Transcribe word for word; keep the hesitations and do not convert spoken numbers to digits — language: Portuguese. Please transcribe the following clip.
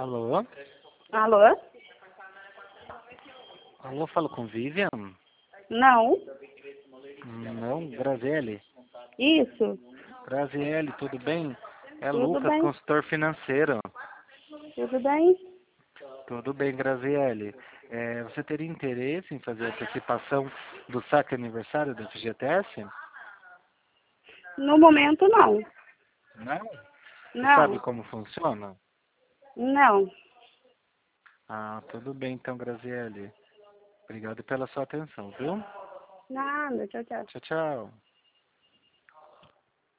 Alô? Alô? Alô, falo com Vivian? Não? Não, Graziele. Isso? Graziele, tudo bem? É Tudo Lucas, bem? consultor financeiro. Tudo bem? Tudo bem, Graziele. É, você teria interesse em fazer a antecipação do saque aniversário do F G T S? No momento, não. Não? Você sabe Não? como funciona? Não. Ah, tudo bem então, Graziele. Obrigado pela sua atenção, viu? Nada. Tchau, tchau. Tchau, tchau.